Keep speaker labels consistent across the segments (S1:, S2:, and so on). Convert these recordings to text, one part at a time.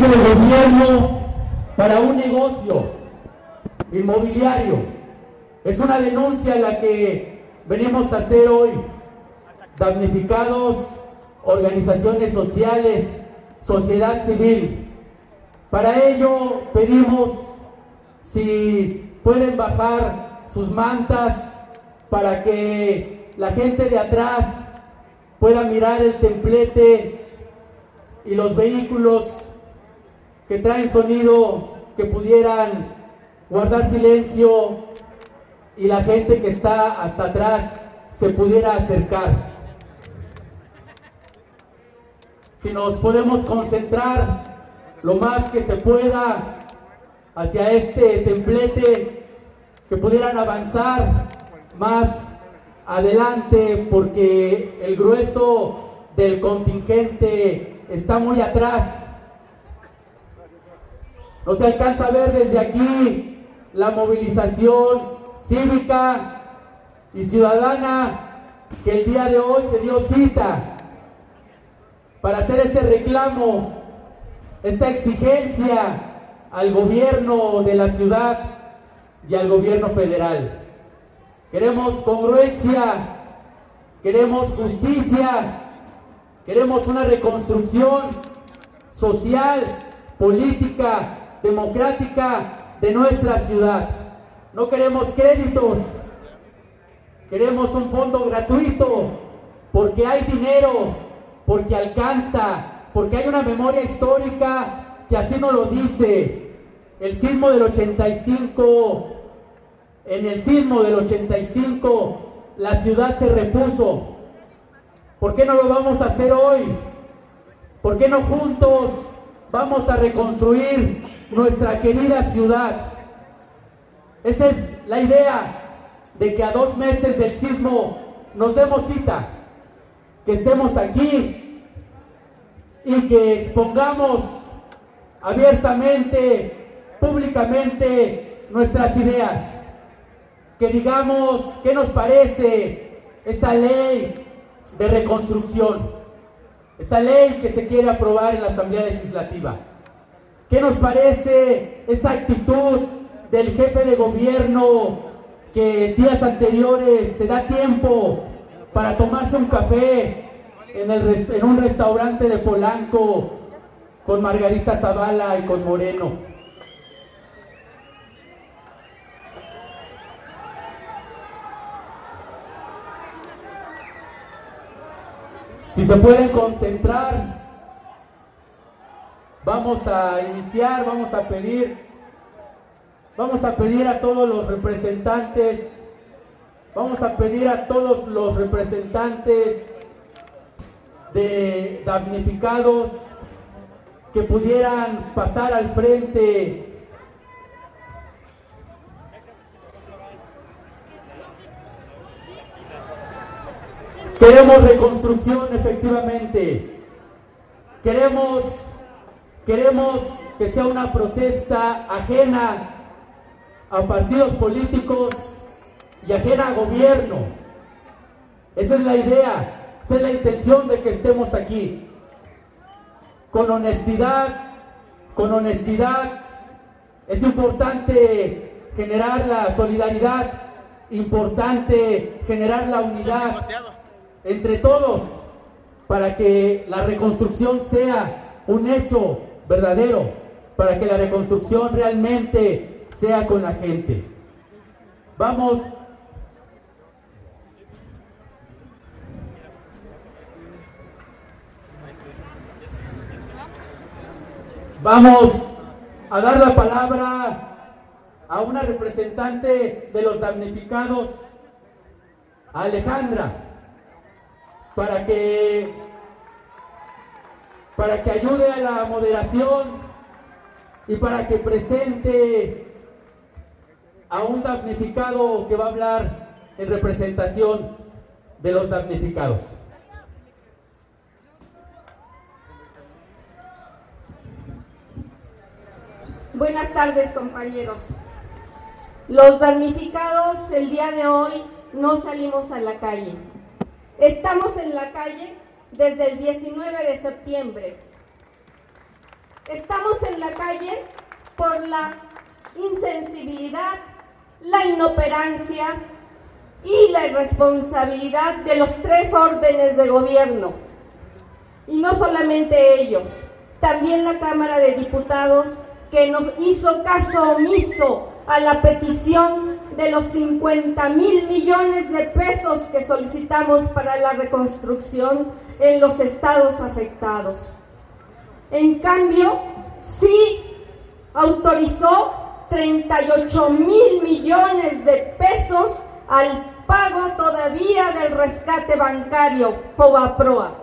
S1: jefe de gobierno para un negocio inmobiliario. Es una denuncia la que venimos a hacer hoy. Damnificados, organizaciones sociales, sociedad civil. Para ello pedimos si pueden bajar sus mantas para que la gente de atrás pueda mirar el templete y los vehículos que traen sonido, que pudieran guardar silencio y la gente que está hasta atrás se pudiera acercar. Si nos podemos concentrar lo más que se pueda hacia este templete, que pudieran avanzar más adelante, porque el grueso del contingente está muy atrás. No se alcanza a ver desde aquí la movilización cívica y ciudadana que el día de hoy se dio cita para hacer este reclamo, esta exigencia al gobierno de la ciudad y al gobierno federal. Queremos congruencia, queremos justicia, queremos una reconstrucción social, política, democrática de nuestra ciudad. No queremos créditos, queremos un fondo gratuito, porque hay dinero, porque alcanza, porque hay una memoria histórica que así nos lo dice. El sismo del 85, en el sismo del 85, la ciudad se repuso. ¿Por qué no lo vamos a hacer hoy? ¿Por qué no juntos vamos a reconstruir nuestra querida ciudad? Esa es la idea, de que a 2 meses del sismo nos demos cita, que estemos aquí y que expongamos abiertamente, públicamente nuestras ideas, que digamos qué nos parece esa ley de reconstrucción, esa ley que se quiere aprobar en la Asamblea Legislativa. ¿Qué nos parece esa actitud del jefe de gobierno que días anteriores se da tiempo para tomarse un café en un restaurante de Polanco con Margarita Zavala y con Moreno? Si se pueden concentrar, vamos a iniciar, vamos a pedir a todos los representantes, de damnificados que pudieran pasar al frente. Queremos reconstrucción, efectivamente. Queremos que sea una protesta ajena a partidos políticos y ajena a gobierno. Esa es la idea, esa es la intención de que estemos aquí. Con honestidad. Es importante generar la solidaridad, importante generar la unidad entre todos, para que la reconstrucción sea un hecho verdadero, para que la reconstrucción realmente sea con la gente. Vamos a dar la palabra a una representante de los damnificados, a Alejandra, para que ayude a la moderación y para que presente a un damnificado que va a hablar en representación de los damnificados.
S2: Buenas tardes, compañeros. Los damnificados el día de hoy no salimos a la calle. Estamos en la calle desde el 19 de septiembre. Estamos en la calle por la insensibilidad, la inoperancia y la irresponsabilidad de los 3 órdenes de gobierno. Y no solamente ellos, también la Cámara de Diputados, que nos hizo caso omiso a la petición de los 50,000 millones de pesos que solicitamos para la reconstrucción en los estados afectados. En cambio, sí autorizó 38,000 millones de pesos al pago todavía del rescate bancario FOBAPROA.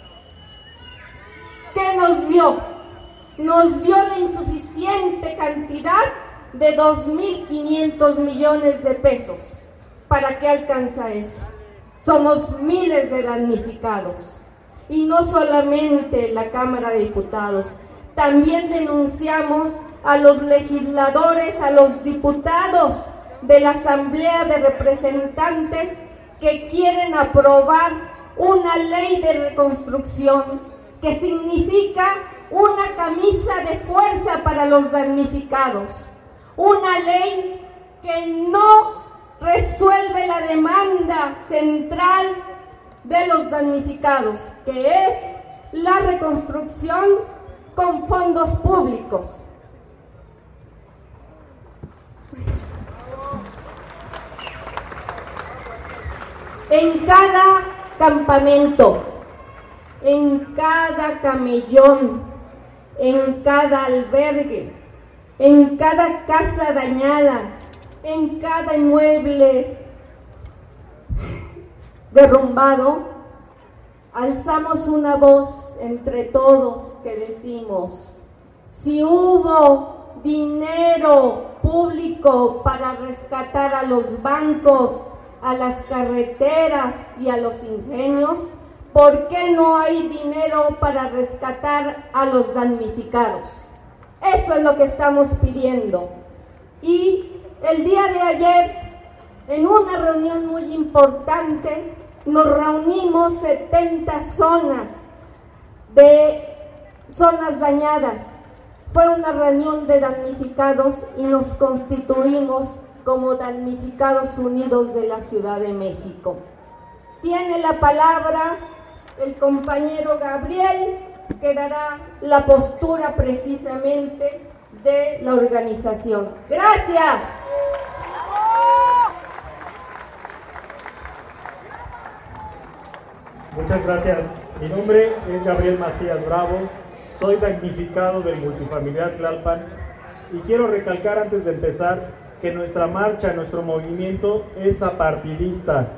S2: ¿Qué nos dio? Nos dio la insuficiente cantidad de 2.500 millones de pesos. ¿Para qué alcanza eso? Somos miles de damnificados. Y no solamente la Cámara de Diputados, también denunciamos a los legisladores, a los diputados de la Asamblea de Representantes que quieren aprobar una ley de reconstrucción que significa una camisa de fuerza para los damnificados, una ley que no resuelve la demanda central de los damnificados, que es la reconstrucción con fondos públicos. En cada campamento, en cada camellón, en cada albergue, en cada casa dañada, en cada inmueble derrumbado, alzamos una voz entre todos que decimos: si hubo dinero público para rescatar a los bancos, a las carreteras y a los ingenios, ¿por qué no hay dinero para rescatar a los damnificados? Eso es lo que estamos pidiendo. Y el día de ayer, en una reunión muy importante, nos reunimos 70 zonas dañadas. Fue una reunión de damnificados y nos constituimos como Damnificados Unidos de la Ciudad de México. Tiene la palabra el compañero Gabriel, que dará la postura precisamente de la organización. ¡Gracias!
S3: Muchas gracias. Mi nombre es Gabriel Macías Bravo, soy damnificado del multifamiliar Tlalpan y quiero recalcar antes de empezar que nuestra marcha, nuestro movimiento es apartidista.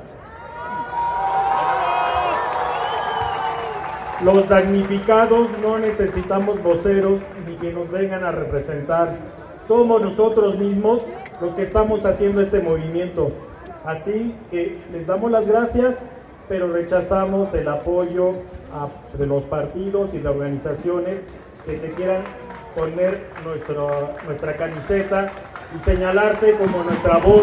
S3: Los damnificados no necesitamos voceros ni que nos vengan a representar. Somos nosotros mismos los que estamos haciendo este movimiento. Así que les damos las gracias, pero rechazamos el apoyo de los partidos y de organizaciones que se quieran poner nuestra camiseta y señalarse como nuestra voz.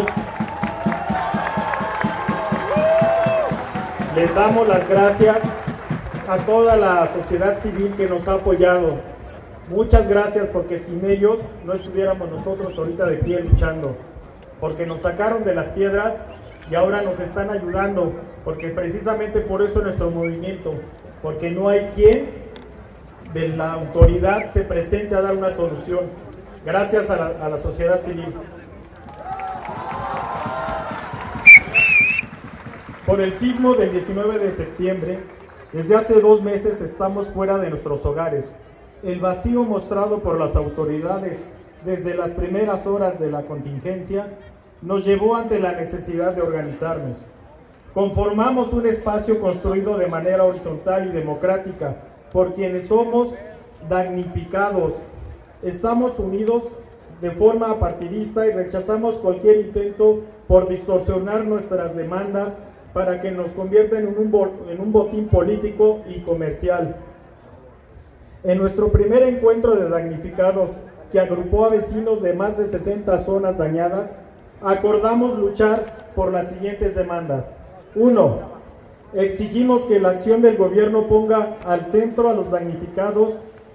S3: Les damos las gracias a toda la sociedad civil que nos ha apoyado. Muchas gracias, porque sin ellos no estuviéramos nosotros ahorita de pie luchando, porque nos sacaron de las piedras y ahora nos están ayudando, porque precisamente por eso nuestro movimiento, porque no hay quien de la autoridad se presente a dar una solución. Gracias a la sociedad civil. Por el sismo del 19 de septiembre, desde hace 2 meses estamos fuera de nuestros hogares. El vacío mostrado por las autoridades desde las primeras horas de la contingencia nos llevó ante la necesidad de organizarnos. Conformamos un espacio construido de manera horizontal y democrática por quienes somos damnificados. Estamos unidos de forma apartidista y rechazamos cualquier intento por distorsionar nuestras demandas para que nos convierta en un botín político y comercial. En nuestro primer encuentro de damnificados, que agrupó a vecinos de más de 60 zonas dañadas, acordamos luchar por las siguientes demandas. 1. Exigimos que la acción del gobierno ponga al centro a los damnificados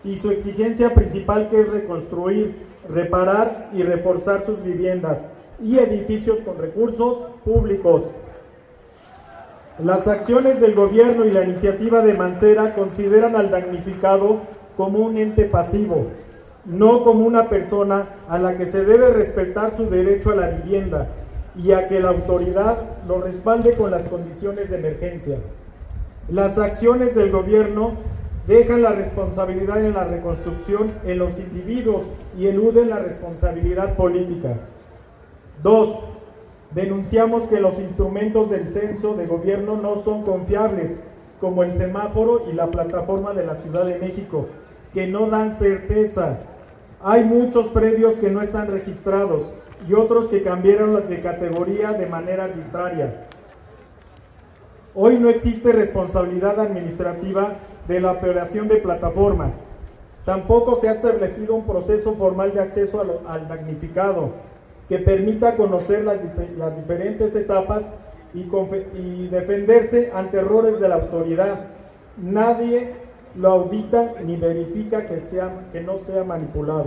S3: y su exigencia principal, que es reconstruir, reparar y reforzar sus viviendas y edificios con recursos públicos. Las acciones del gobierno y la iniciativa de Mancera consideran al damnificado como un ente pasivo, no como una persona a la que se debe respetar su derecho a la vivienda y a que la autoridad lo respalde con las condiciones de emergencia. Las acciones del gobierno dejan la responsabilidad en la reconstrucción en los individuos y eluden la responsabilidad política. 2. Denunciamos que los instrumentos del censo de gobierno no son confiables, como el semáforo y la plataforma de la Ciudad de México, que no dan certeza. Hay muchos predios que no están registrados y otros que cambiaron de categoría de manera arbitraria. Hoy no existe responsabilidad administrativa de la operación de plataforma. Tampoco se ha establecido un proceso formal de acceso al damnificado que permita conocer las diferentes etapas y defenderse ante errores de la autoridad. Nadie lo audita ni verifica que no sea manipulado.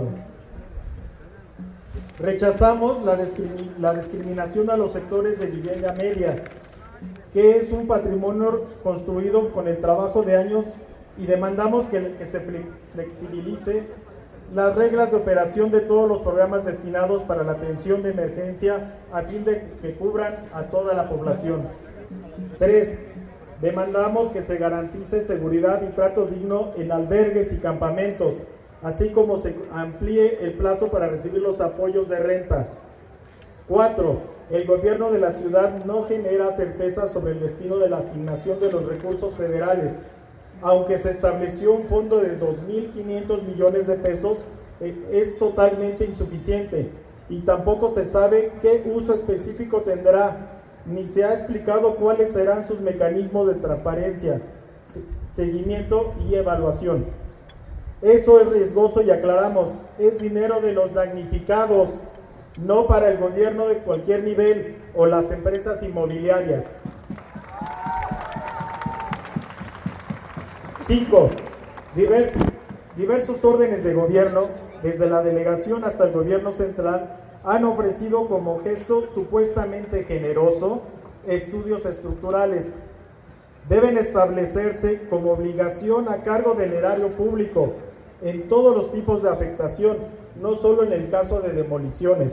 S3: Rechazamos la discriminación a los sectores de vivienda media, que es un patrimonio construido con el trabajo de años, y demandamos que se flexibilice las reglas de operación de todos los programas destinados para la atención de emergencia a fin de que cubran a toda la población. 3. Demandamos que se garantice seguridad y trato digno en albergues y campamentos, así como se amplíe el plazo para recibir los apoyos de renta. 4. El gobierno de la ciudad no genera certeza sobre el destino de la asignación de los recursos federales. Aunque se estableció un fondo de 2.500 millones de pesos, es totalmente insuficiente y tampoco se sabe qué uso específico tendrá, ni se ha explicado cuáles serán sus mecanismos de transparencia, seguimiento y evaluación. Eso es riesgoso y aclaramos, es dinero de los damnificados, no para el gobierno de cualquier nivel o las empresas inmobiliarias. 5. Diversos órdenes de gobierno, desde la delegación hasta el gobierno central, han ofrecido como gesto supuestamente generoso estudios estructurales. Deben establecerse como obligación a cargo del erario público en todos los tipos de afectación, no solo en el caso de demoliciones.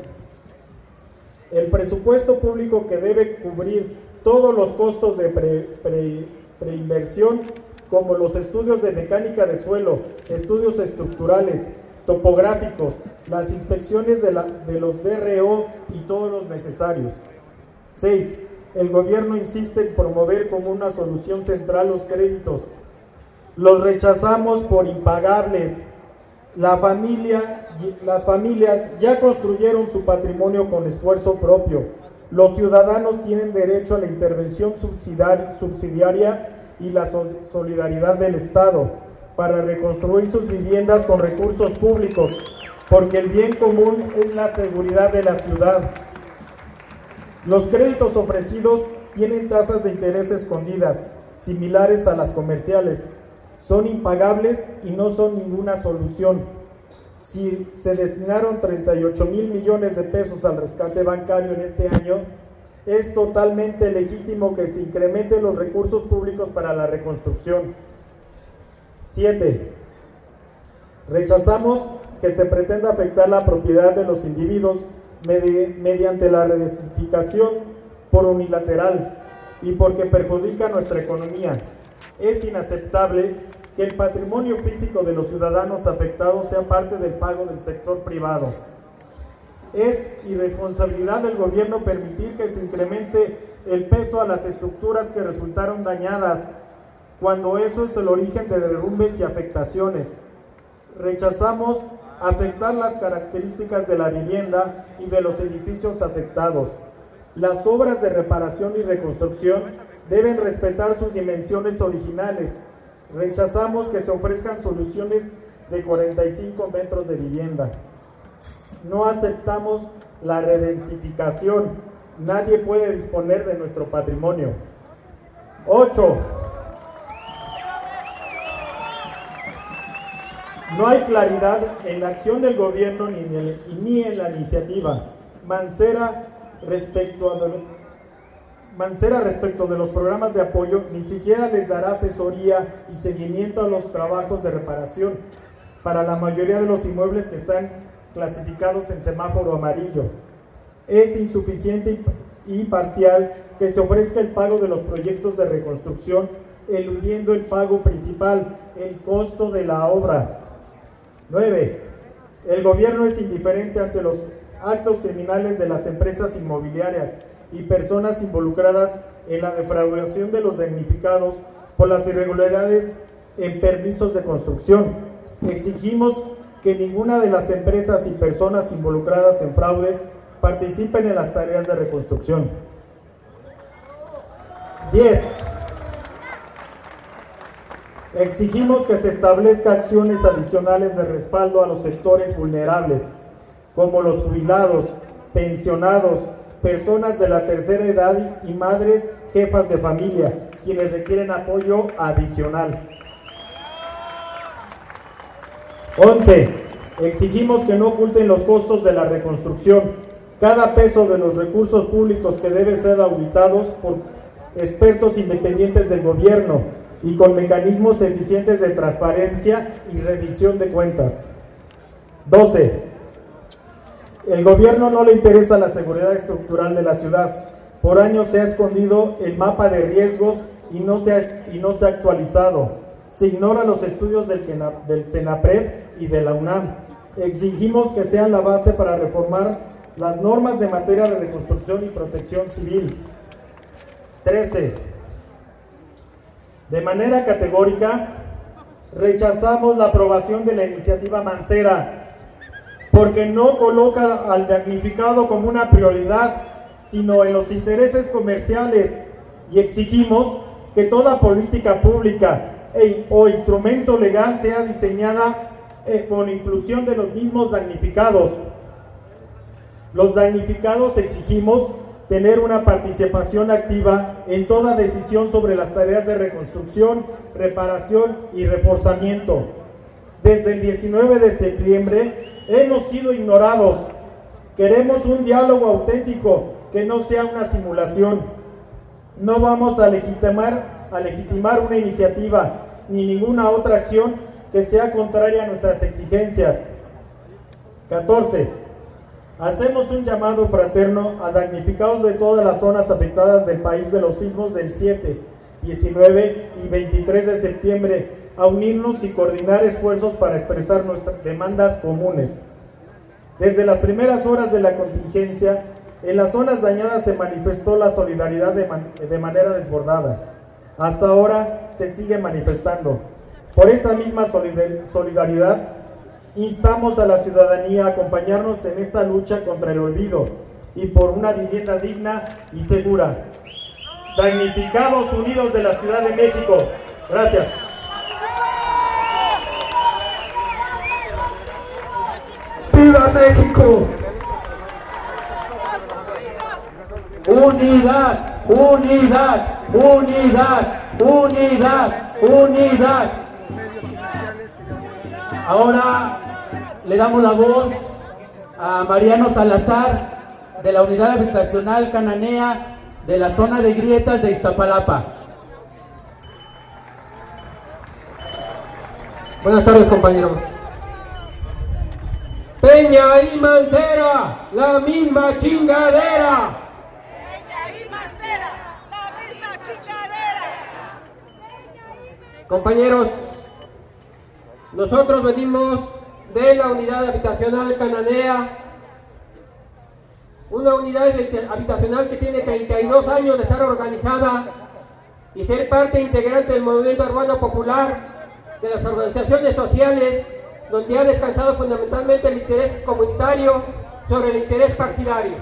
S3: El presupuesto público, que debe cubrir todos los costos de preinversión, como los estudios de mecánica de suelo, estudios estructurales, topográficos, las inspecciones de los DRO y todos los necesarios. 6. El gobierno insiste en promover como una solución central los créditos. Los rechazamos por impagables. Las familias ya construyeron su patrimonio con esfuerzo propio. Los ciudadanos tienen derecho a la intervención subsidiaria y la solidaridad del Estado para reconstruir sus viviendas con recursos públicos, porque el bien común es la seguridad de la ciudad. Los créditos ofrecidos tienen tasas de interés escondidas, similares a las comerciales. Son impagables y no son ninguna solución. Si se destinaron 38,000 millones de pesos al rescate bancario en este año, es totalmente legítimo que se incrementen los recursos públicos para la reconstrucción. 7. Rechazamos que se pretenda afectar la propiedad de los individuos mediante la redistribución por unilateral y porque perjudica nuestra economía. Es inaceptable que el patrimonio físico de los ciudadanos afectados sea parte del pago del sector privado. Es irresponsabilidad del gobierno permitir que se incremente el peso a las estructuras que resultaron dañadas, cuando eso es el origen de derrumbes y afectaciones. Rechazamos afectar las características de la vivienda y de los edificios afectados. Las obras de reparación y reconstrucción deben respetar sus dimensiones originales. Rechazamos que se ofrezcan soluciones de 45 metros de vivienda. No aceptamos la redensificación. Nadie puede disponer de nuestro patrimonio. 8. No hay claridad en la acción del gobierno ni en la iniciativa. Mancera respecto de los programas de apoyo, ni siquiera les dará asesoría y seguimiento a los trabajos de reparación para la mayoría de los inmuebles que están clasificados en semáforo amarillo. Es insuficiente y parcial que se ofrezca el pago de los proyectos de reconstrucción, eludiendo el pago principal, el costo de la obra. 9. El gobierno es indiferente ante los actos criminales de las empresas inmobiliarias y personas involucradas en la defraudación de los damnificados por las irregularidades en permisos de construcción. Exigimos que ninguna de las empresas y personas involucradas en fraudes participen en las tareas de reconstrucción. 10. Exigimos que se establezca acciones adicionales de respaldo a los sectores vulnerables, como los jubilados, pensionados, personas de la tercera edad y madres jefas de familia, quienes requieren apoyo adicional. 11. Exigimos que no oculten los costos de la reconstrucción. Cada peso de los recursos públicos que debe ser auditados por expertos independientes del gobierno y con mecanismos eficientes de transparencia y rendición de cuentas. 12. El gobierno no le interesa la seguridad estructural de la ciudad. Por años se ha escondido el mapa de riesgos y no se ha actualizado. Se ignoran los estudios del CENAPRED y de la UNAM. Exigimos que sean la base para reformar las normas de materia de reconstrucción y protección civil. 13. De manera categórica, rechazamos la aprobación de la iniciativa Mancera, porque no coloca al damnificado como una prioridad, sino en los intereses comerciales, y exigimos que toda política pública o instrumento legal sea diseñada con inclusión de los mismos damnificados. Los damnificados exigimos tener una participación activa en toda decisión sobre las tareas de reconstrucción, reparación y reforzamiento. Desde el 19 de septiembre hemos sido ignorados. Queremos un diálogo auténtico, que no sea una simulación. No vamos a legitimar una iniciativa ni ninguna otra acción que sea contraria a nuestras exigencias. 14. Hacemos un llamado fraterno a damnificados de todas las zonas afectadas del país de los sismos del 7, 19 y 23 de septiembre a unirnos y coordinar esfuerzos para expresar nuestras demandas comunes. Desde las primeras horas de la contingencia, en las zonas dañadas se manifestó la solidaridad de manera desbordada. Hasta ahora se sigue manifestando. Por esa misma solidaridad, instamos a la ciudadanía a acompañarnos en esta lucha contra el olvido y por una vivienda digna y segura. Damnificados Unidos de la Ciudad de México. Gracias.
S1: ¡Viva México! Unidad, unidad, unidad, unidad, unidad. Ahora le damos la voz a Mariano Salazar, de la Unidad Habitacional Cananea de la zona de Grietas de Iztapalapa.
S4: Buenas tardes, compañeros. Peña y Mancera, la misma chingadera.
S5: Peña y Mancera, la misma chingadera.
S4: Compañeros, nosotros venimos de la Unidad Habitacional Cananea, una unidad habitacional que tiene 32 años de estar organizada y ser parte integrante del movimiento urbano popular, de las organizaciones sociales, donde ha descansado fundamentalmente el interés comunitario sobre el interés partidario.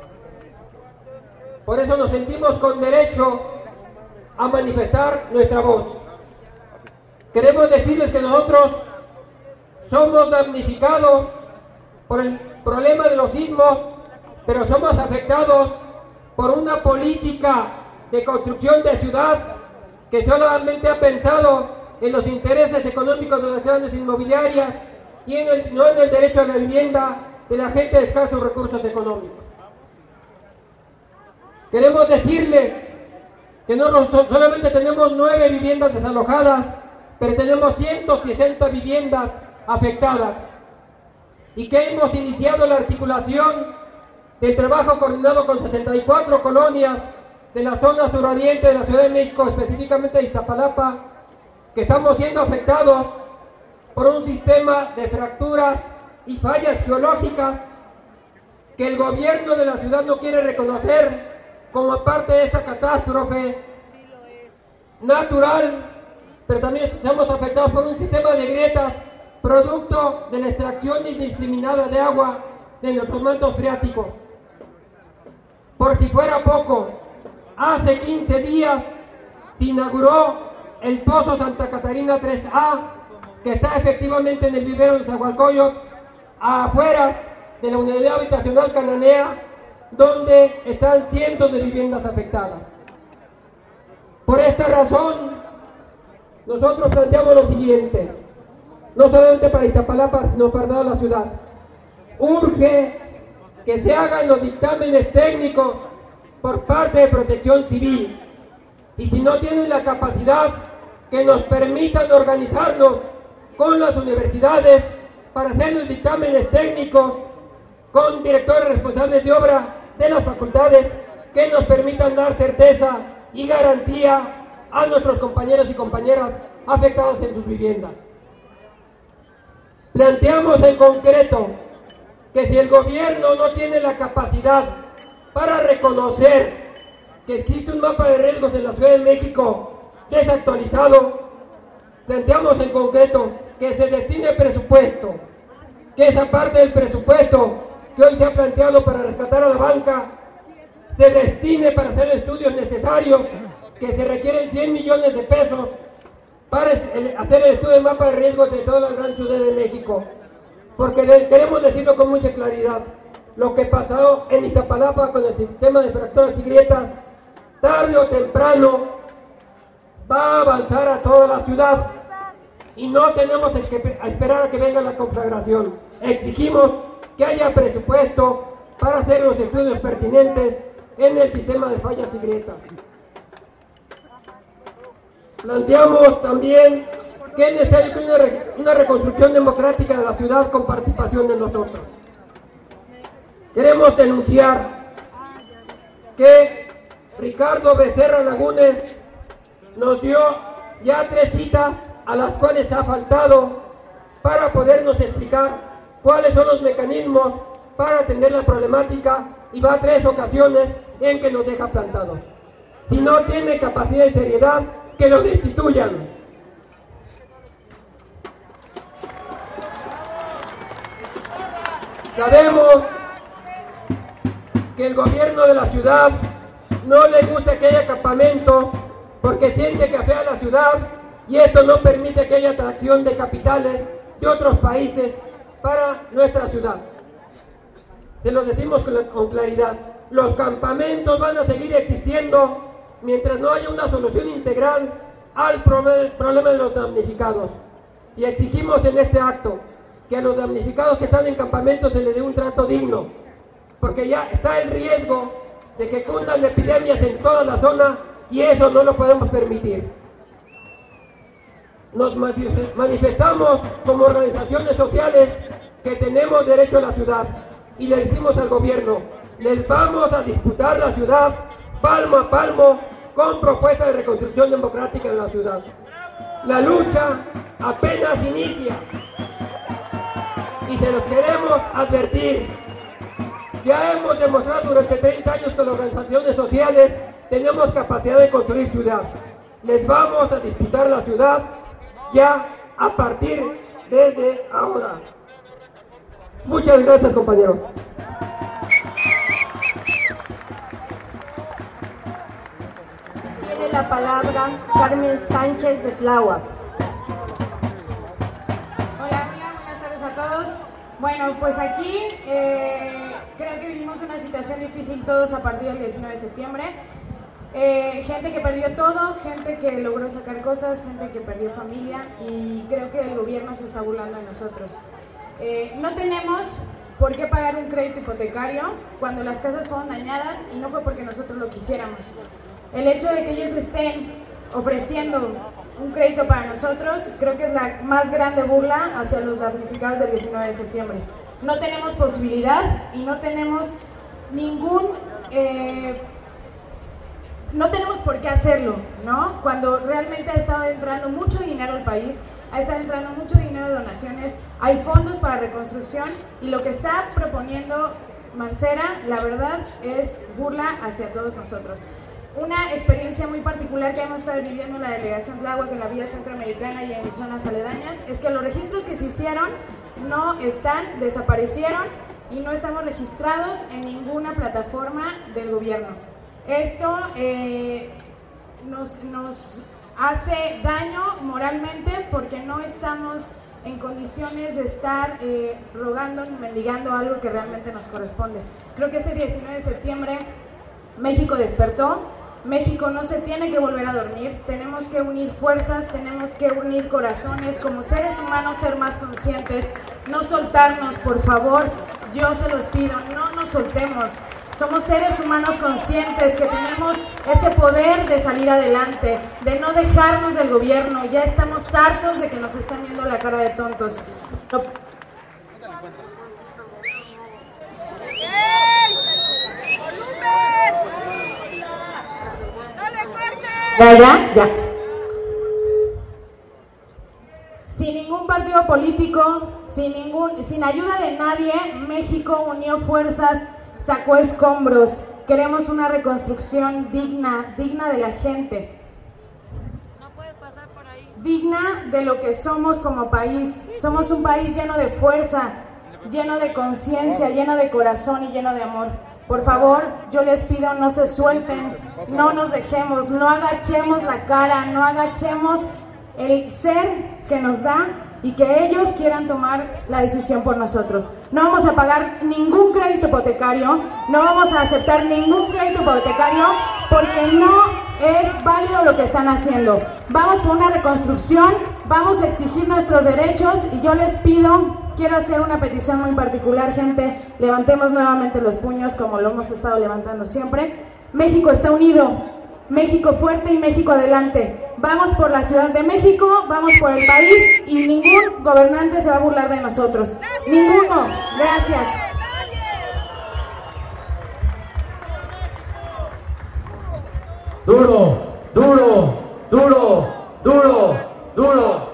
S4: Por eso nos sentimos con derecho a manifestar nuestra voz. Queremos decirles que nosotros somos damnificados por el problema de los sismos, pero somos afectados por una política de construcción de ciudad que solamente ha pensado en los intereses económicos de las grandes inmobiliarias y no en el derecho a la vivienda de la gente de escasos recursos económicos. Queremos decirles que no solamente tenemos 9 viviendas desalojadas, pero tenemos 160 viviendas afectadas y que hemos iniciado la articulación del trabajo coordinado con 64 colonias de la zona suroriente de la Ciudad de México, específicamente de Iztapalapa, que estamos siendo afectados por un sistema de fracturas y fallas geológicas que el gobierno de la ciudad no quiere reconocer como parte de esta catástrofe natural, pero también estamos afectados por un sistema de grietas producto de la extracción indiscriminada de agua de nuestros mantos freáticos. Por si fuera poco, hace 15 días se inauguró el Pozo Santa Catarina 3A, que está efectivamente en el vivero de Zahualcóyotl, afuera de la unidad habitacional Cananea, donde están cientos de viviendas afectadas. Por esta razón, nosotros planteamos lo siguiente, no solamente para Iztapalapa, sino para toda la ciudad. Urge que se hagan los dictámenes técnicos por parte de Protección Civil, y si no tienen la capacidad, que nos permitan organizarnos con las universidades para hacer los dictámenes técnicos con directores responsables de obra de las facultades que nos permitan dar certeza y garantía a nuestros compañeros y compañeras afectados en sus viviendas. Planteamos en concreto que si el gobierno no tiene la capacidad para reconocer que existe un mapa de riesgos en la Ciudad de México desactualizado, planteamos en concreto que se destine presupuesto, que esa parte del presupuesto que hoy se ha planteado para rescatar a la banca se destine para hacer estudios necesarios, que se requieren 100 millones de pesos para hacer el estudio del mapa de riesgos de toda la gran Ciudad de México. Porque queremos decirlo con mucha claridad, lo que pasó en Iztapalapa con el sistema de fracturas y grietas, tarde o temprano va a avanzar a toda la ciudad y no tenemos que esperar a que venga la conflagración. Exigimos que haya presupuesto para hacer los estudios pertinentes en el sistema de fallas y grietas. Planteamos también que es necesario una reconstrucción democrática de la ciudad con participación de nosotros. Queremos denunciar que Ricardo Becerra Lagunes nos dio ya 3 citas a las cuales ha faltado para podernos explicar cuáles son los mecanismos para atender la problemática, y va a 3 ocasiones en que nos deja plantados. Si no tiene capacidad y seriedad, que lo destituyan. Sabemos que el gobierno de la ciudad no le gusta que haya campamento porque siente que afea la ciudad, y esto no permite que haya atracción de capitales de otros países para nuestra ciudad. Se lo decimos con claridad, los campamentos van a seguir existiendo mientras no haya una solución integral al problema de los damnificados. Y exigimos en este acto que a los damnificados que están en campamentos se les dé un trato digno, porque ya está el riesgo de que cundan epidemias en toda la zona y eso no lo podemos permitir. Nos manifestamos como organizaciones sociales que tenemos derecho a la ciudad y le decimos al gobierno, les vamos a disputar la ciudad palmo a palmo con propuestas de reconstrucción democrática de la ciudad. La lucha apenas inicia y se los queremos advertir. Ya hemos demostrado durante 30 años que las organizaciones sociales tenemos capacidad de construir ciudad. Les vamos a disputar la ciudad ya a partir desde ahora. Muchas gracias, compañeros.
S2: Tiene la palabra Carmen Sánchez de Tláhuac.
S6: Hola, buenas tardes a todos. Bueno, pues aquí creo que vivimos una situación difícil todos a partir del 19 de septiembre. Gente que perdió todo, gente que logró sacar cosas, gente que perdió familia, y creo que el gobierno se está burlando de nosotros. No tenemos por qué pagar un crédito hipotecario cuando las casas fueron dañadas y no fue porque nosotros lo quisiéramos. El hecho de que ellos estén ofreciendo un crédito para nosotros, creo que es la más grande burla hacia los damnificados del 19 de septiembre. No tenemos posibilidad y no tenemos no tenemos por qué hacerlo, ¿no? Cuando realmente ha estado entrando mucho dinero al país, ha estado entrando mucho dinero de donaciones, hay fondos para reconstrucción, y lo que está proponiendo Mancera, la verdad, es burla hacia todos nosotros. Una experiencia muy particular que hemos estado viviendo en la delegación Tláhuac, en la vía centroamericana y en zonas aledañas, es que los registros que se hicieron no están, desaparecieron, y no estamos registrados en ninguna plataforma del gobierno. Esto nos hace daño moralmente porque no estamos en condiciones de estar rogando ni mendigando algo que realmente nos corresponde. Creo que ese 19 de septiembre México despertó. México no se tiene que volver a dormir, tenemos que unir fuerzas, tenemos que unir corazones, como seres humanos ser más conscientes, no soltarnos, por favor, yo se los pido, no nos soltemos. Somos seres humanos conscientes que tenemos ese poder de salir adelante, de no dejarnos del gobierno. Ya estamos hartos de que nos estén viendo la cara de tontos. Ya. Sin ningún partido político, sin ayuda de nadie, México unió fuerzas, sacó escombros. Queremos una reconstrucción digna de la gente.
S5: No puedes pasar por ahí.
S6: Digna de lo que somos como país. Somos un país lleno de fuerza, lleno de conciencia, lleno de corazón y lleno de amor. Por favor, yo les pido, no se suelten, no nos dejemos, no agachemos la cara, no agachemos el ser que nos da y que ellos quieran tomar la decisión por nosotros. No vamos a pagar ningún crédito hipotecario, no vamos a aceptar ningún crédito hipotecario porque no es válido lo que están haciendo. Vamos por una reconstrucción, vamos a exigir nuestros derechos y yo les pido, quiero hacer una petición muy particular, gente, levantemos nuevamente los puños como lo hemos estado levantando siempre. México está unido, México fuerte y México adelante. Vamos por la Ciudad de México, vamos por el país y ningún gobernante se va a burlar de nosotros. Ninguno. Gracias.
S1: Duro, duro, duro, duro, duro.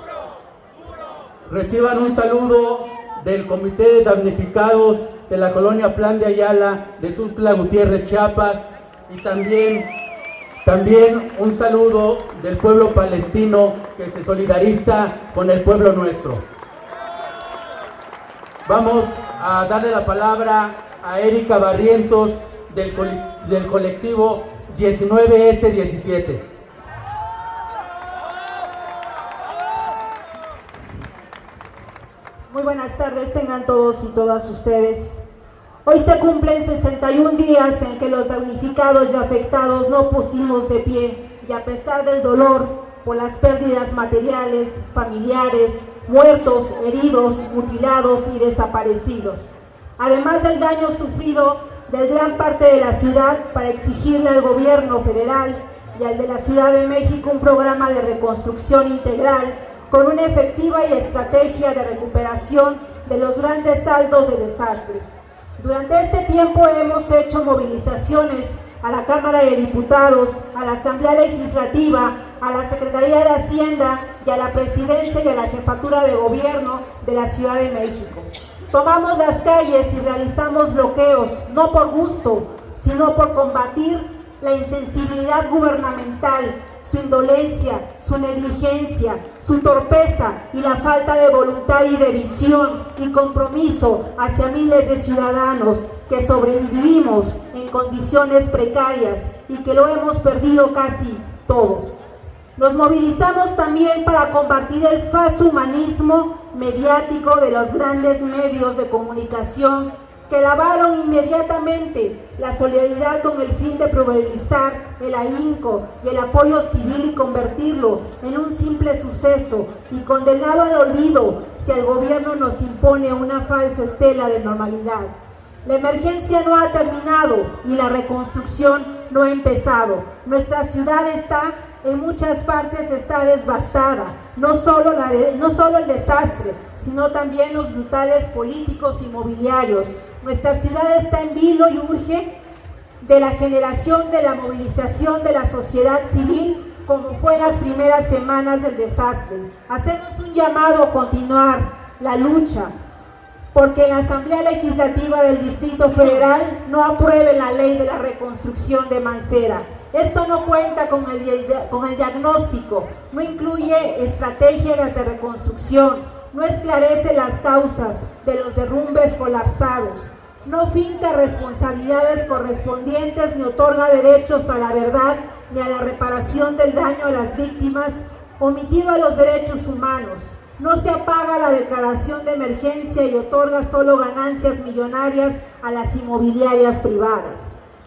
S1: Reciban un saludo del Comité de Damnificados de la Colonia Plan de Ayala, de Tuxtla Gutiérrez, Chiapas, y también un saludo del pueblo palestino que se solidariza con el pueblo nuestro. Vamos a darle la palabra a Erika Barrientos del colectivo 19S17.
S7: Muy buenas tardes, tengan todos y todas ustedes. Hoy se cumplen 61 días en que los damnificados y afectados no pusimos de pie, y a pesar del dolor por las pérdidas materiales, familiares, muertos, heridos, mutilados y desaparecidos, además del daño sufrido de gran parte de la ciudad, para exigirle al gobierno federal y al de la Ciudad de México un programa de reconstrucción integral con una efectiva y estrategia de recuperación de los grandes saldos de desastres. Durante este tiempo hemos hecho movilizaciones a la Cámara de Diputados, a la Asamblea Legislativa, a la Secretaría de Hacienda y a la Presidencia y a la Jefatura de Gobierno de la Ciudad de México. Tomamos las calles y realizamos bloqueos, no por gusto, sino por combatir la insensibilidad gubernamental, su indolencia, su negligencia, su torpeza y la falta de voluntad y de visión y compromiso hacia miles de ciudadanos que sobrevivimos en condiciones precarias y que lo hemos perdido casi todo. Nos movilizamos también para combatir el falso humanismo mediático de los grandes medios de comunicación que lavaron inmediatamente la solidaridad con el fin de probabilizar el ahínco y el apoyo civil y convertirlo en un simple suceso y condenado al olvido si el gobierno nos impone una falsa estela de normalidad. La emergencia no ha terminado y la reconstrucción no ha empezado. Nuestra ciudad en muchas partes está devastada, no solo el desastre, sino también los brutales políticos inmobiliarios. Nuestra ciudad está en vilo y urge de la generación de la movilización de la sociedad civil, como fue en las primeras semanas del desastre. Hacemos un llamado a continuar la lucha, porque en la Asamblea Legislativa del Distrito Federal no aprueben la ley de la reconstrucción de Mancera. Esto no cuenta con el diagnóstico, no incluye estrategias de reconstrucción, no esclarece las causas de los derrumbes colapsados, no finca responsabilidades correspondientes ni otorga derechos a la verdad ni a la reparación del daño a las víctimas, omitido a los derechos humanos. No se apaga la declaración de emergencia y otorga solo ganancias millonarias a las inmobiliarias privadas.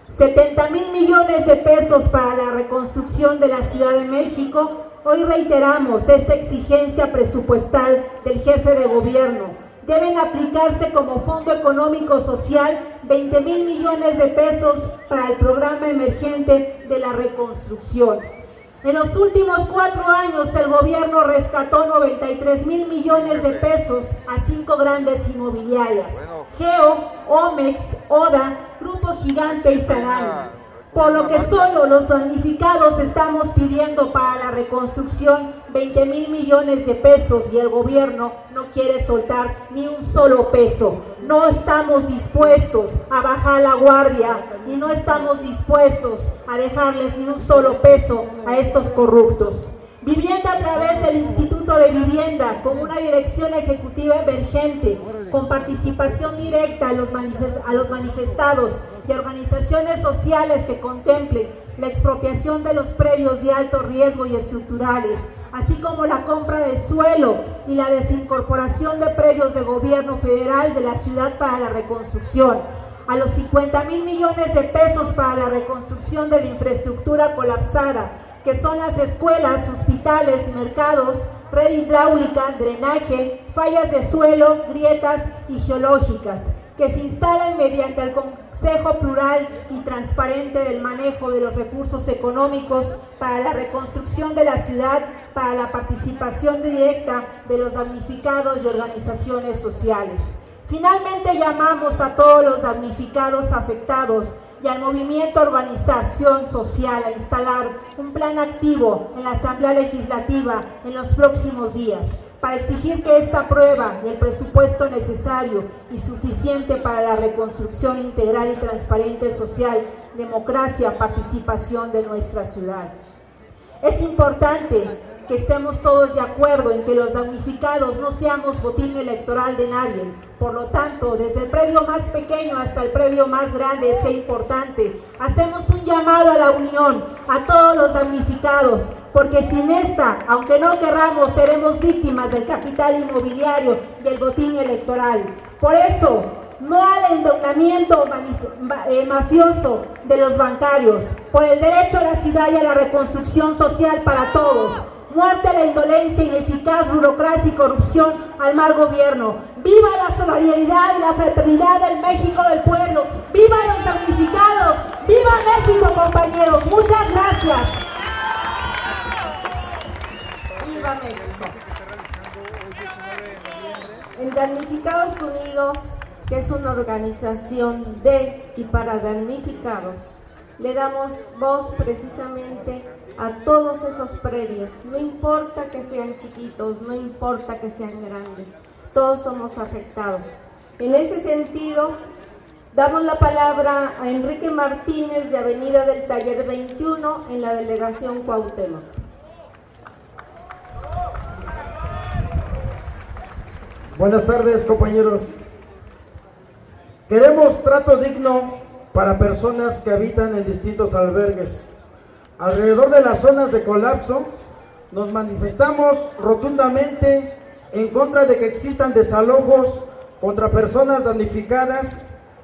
S7: 70,000 millones de pesos para la reconstrucción de la Ciudad de México. Hoy reiteramos esta exigencia presupuestal del jefe de gobierno. Deben aplicarse como fondo económico social 20,000 millones de pesos para el programa emergente de la reconstrucción. En los últimos 4 años el gobierno rescató 93,000 millones de pesos a 5 grandes inmobiliarias, Geo, Omex, Oda, Grupo Gigante y Sadam. Por lo que solo los damnificados estamos pidiendo para la reconstrucción 20,000 millones de pesos y el gobierno no quiere soltar ni un solo peso. No estamos dispuestos a bajar la guardia y no estamos dispuestos a dejarles ni un solo peso a estos corruptos. Vivienda a través del Instituto de Vivienda, con una dirección ejecutiva emergente, con participación directa a los manifestados y organizaciones sociales que contemplen la expropiación de los predios de alto riesgo y estructurales, así como la compra de suelo y la desincorporación de predios de gobierno federal de la ciudad para la reconstrucción. A los 50,000 millones de pesos para la reconstrucción de la infraestructura colapsada, que son las escuelas, hospitales, mercados, red hidráulica, drenaje, fallas de suelo, grietas y geológicas, que se instalan mediante el Consejo Plural y Transparente del Manejo de los Recursos Económicos para la reconstrucción de la ciudad, para la participación directa de los damnificados y organizaciones sociales. Finalmente llamamos a todos los damnificados afectados y al movimiento Organización Social a instalar un plan activo en la Asamblea Legislativa en los próximos días para exigir que esta aprueba el presupuesto necesario y suficiente para la reconstrucción integral y transparente social, democracia, participación de nuestra ciudad. Es importante que estemos todos de acuerdo en que los damnificados no seamos botín electoral de nadie. Por lo tanto, desde el predio más pequeño hasta el predio más grande es importante. Hacemos un llamado a la unión, a todos los damnificados, porque sin esta, aunque no querramos, seremos víctimas del capital inmobiliario y el botín electoral. Por eso, no al endeudamiento mafioso de los bancarios, por el derecho a la ciudad y a la reconstrucción social para todos. Muerte a la indolencia, ineficaz burocracia y corrupción al mal gobierno. ¡Viva la solidaridad y la fraternidad del México del pueblo! ¡Viva los damnificados! ¡Viva México, compañeros! ¡Muchas gracias!
S2: ¡Viva México! En Damnificados Unidos, que es una organización de y para damnificados, le damos voz precisamente a todos esos predios, no importa que sean chiquitos, no importa que sean grandes, todos somos afectados. En ese sentido, damos la palabra a Enrique Martínez de Avenida del Taller 21 en la delegación Cuauhtémoc.
S8: Buenas tardes, compañeros. Queremos trato digno para personas que habitan en distintos albergues. Alrededor de las zonas de colapso, nos manifestamos rotundamente en contra de que existan desalojos contra personas damnificadas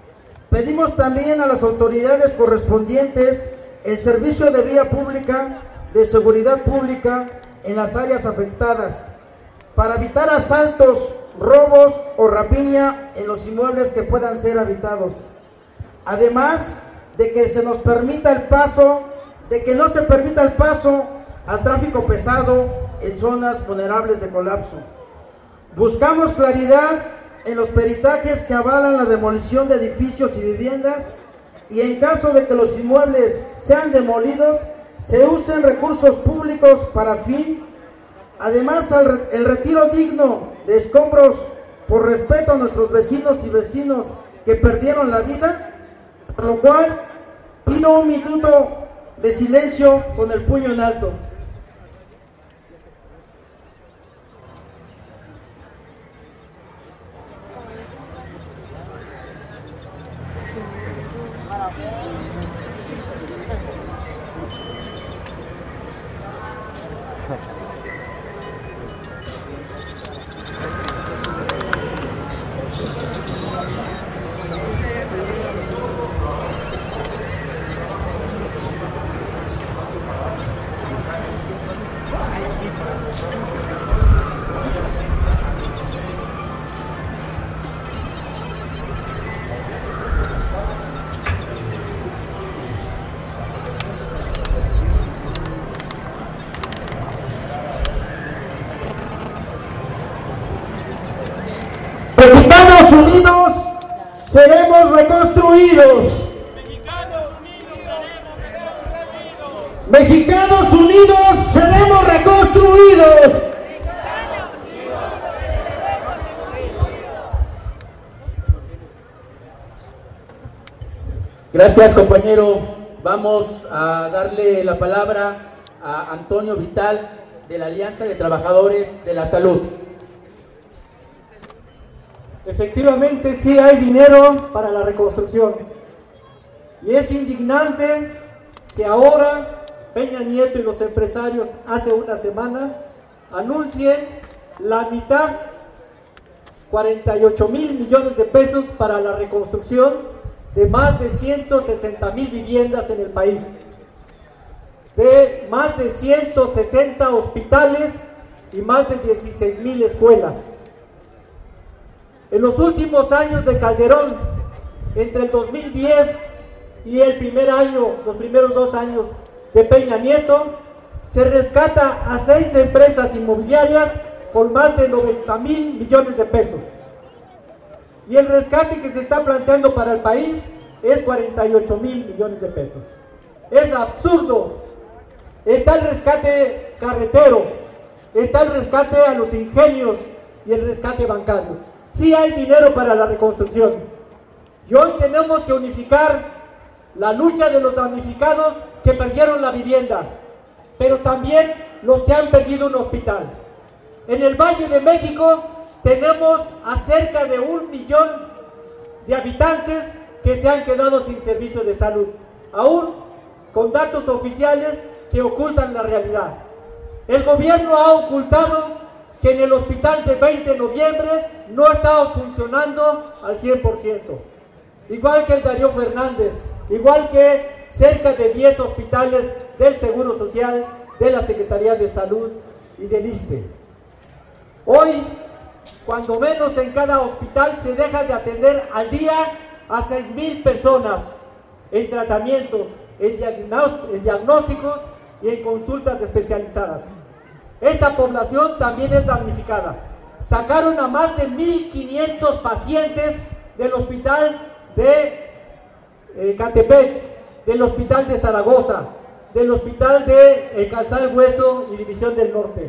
S8: Pedimos también a las autoridades correspondientes el servicio de vía pública, de seguridad pública en las áreas afectadas, para evitar asaltos, robos o rapiña en los inmuebles que puedan ser habitados. Además de que se nos permita el paso, de que no se permita el paso al tráfico pesado en zonas vulnerables de colapso. Buscamos claridad en los peritajes que avalan la demolición de edificios y viviendas, y en caso de que los inmuebles sean demolidos, se usen recursos públicos para fin. Además, el retiro digno de escombros por respeto a nuestros vecinos y vecinos que perdieron la vida, por lo cual pido un minuto de silencio con el puño en alto. Mexicanos unidos seremos reconstruidos. Mexicanos unidos seremos reconstruidos.
S1: Gracias, compañero. Vamos a darle la palabra a Antonio Vital, de la Alianza de Trabajadores de la Salud.
S9: Efectivamente, sí hay dinero para la reconstrucción. Y es indignante que ahora Peña Nieto y los empresarios hace una semana anuncien la mitad, 48,000 millones de pesos para la reconstrucción de más de 160,000 viviendas en el país, de más de 160 hospitales y más de 16,000 escuelas. En los últimos años de Calderón, entre el 2010 y el primer año, los primeros 2 años de Peña Nieto, se rescata a 6 empresas inmobiliarias por más de 90,000 millones de pesos. Y el rescate que se está planteando para el país es 48,000 millones de pesos. Es absurdo. Está el rescate carretero, está el rescate a los ingenios y el rescate bancario. Sí hay dinero para la reconstrucción. Y hoy tenemos que unificar la lucha de los damnificados que perdieron la vivienda, pero también los que han perdido un hospital. En el Valle de México tenemos a cerca de 1 millón de habitantes que se han quedado sin servicio de salud, aún con datos oficiales que ocultan la realidad. El gobierno ha ocultado que en el hospital de 20 de noviembre no estaba funcionando al 100%, igual que el Darío Fernández, igual que cerca de 10 hospitales del Seguro Social, de la Secretaría de Salud y del ISSSTE. Hoy, cuando menos en cada hospital se deja de atender al día a 6,000 personas en tratamientos, en diagnósticos y en consultas especializadas. Esta población también es damnificada. Sacaron a más de 1,500 pacientes del hospital de Catepec, del hospital de Zaragoza, del hospital de Calzada del Hueso y División del Norte.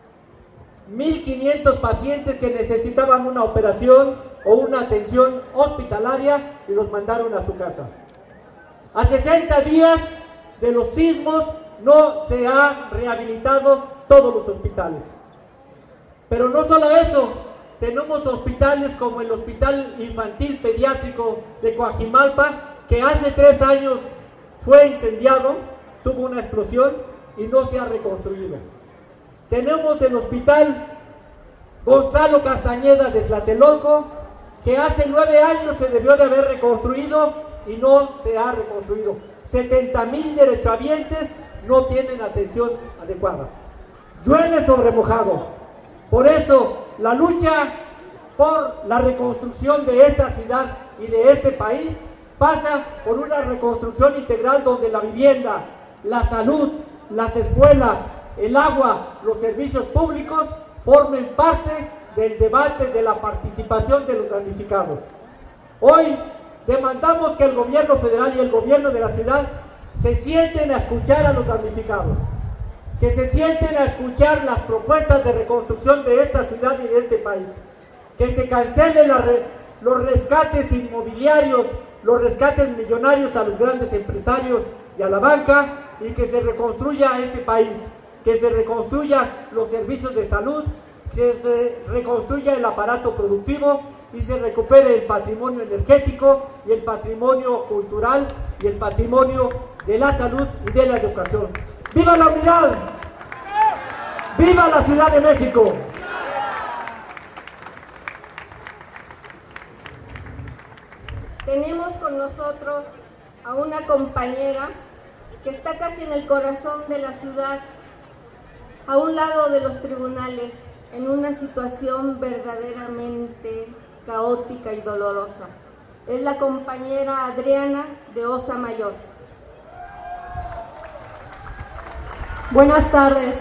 S9: 1,500 pacientes que necesitaban una operación o una atención hospitalaria y los mandaron a su casa. A 60 días de los sismos no se han rehabilitado todos los hospitales. Pero no solo eso, tenemos hospitales como el Hospital Infantil Pediátrico de Coajimalpa, que hace 3 años fue incendiado, tuvo una explosión y no se ha reconstruido. Tenemos el Hospital Gonzalo Castañeda de Tlatelolco, que hace 9 años se debió de haber reconstruido y no se ha reconstruido. 70,000 derechohabientes no tienen atención adecuada. Llueve sobre mojado. Por eso, la lucha por la reconstrucción de esta ciudad y de este país pasa por una reconstrucción integral donde la vivienda, la salud, las escuelas, el agua, los servicios públicos formen parte del debate de la participación de los damnificados. Hoy demandamos que el gobierno federal y el gobierno de la ciudad se sienten a escuchar a los damnificados, que se sienten a escuchar las propuestas de reconstrucción de esta ciudad y de este país, que se cancelen los rescates inmobiliarios, los rescates millonarios a los grandes empresarios y a la banca, y que se reconstruya este país, que se reconstruya los servicios de salud, que se reconstruya el aparato productivo y se recupere el patrimonio energético y el patrimonio cultural y el patrimonio de la salud y de la educación. ¡Viva la unidad! ¡Viva la Ciudad de México!
S2: Tenemos con nosotros a una compañera que está casi en el corazón de la ciudad, a un lado de los tribunales, en una situación verdaderamente caótica y dolorosa. Es la compañera Adriana de Osa Mayor.
S10: Buenas tardes.